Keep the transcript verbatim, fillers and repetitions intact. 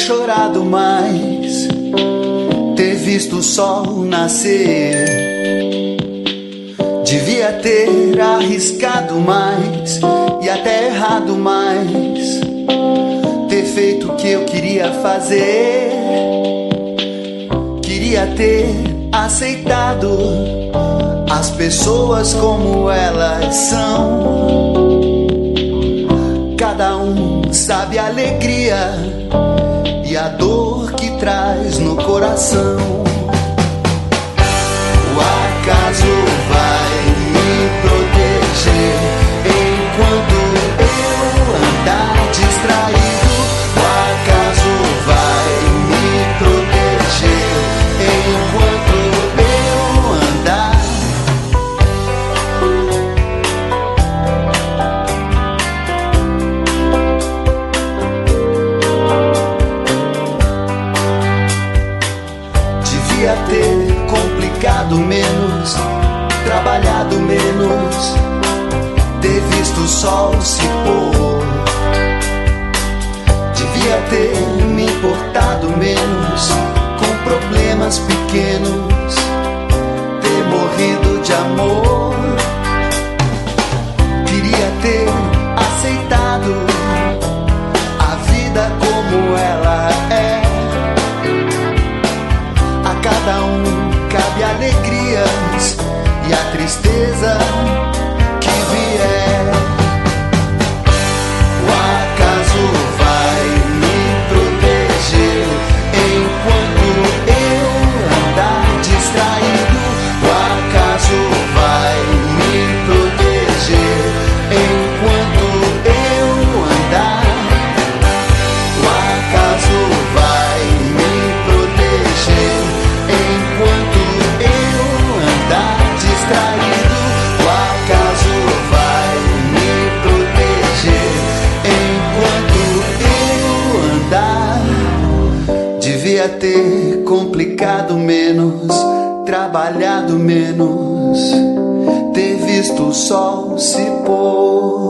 chorado mais, ter visto o sol nascer. Devia ter arriscado mais e até errado mais, ter feito o que eu queria fazer. Queria ter aceitado as pessoas como elas são. Cada um sabe a alegria e a dor que traz no coração. O acaso vai me proteger enquanto eu andar distraído. O acaso vai me proteger enquanto eu andar. Devia ter complicado menos, trabalhado menos, ter visto o sol se pôr. Devia ter me importado menos com problemas pequenos, ter morrido de amor. Queria ter aceitado a vida como ela é. A cada um cabe alegrias e a tristeza que vier. O acaso vai me proteger enquanto eu andar distraído. O acaso vai me proteger enquanto eu andar. O acaso vai me proteger enquanto eu andar distraído. O acaso vai me proteger enquanto eu andar. Devia ter complicado menos, trabalhado menos, ter visto o sol se pôr.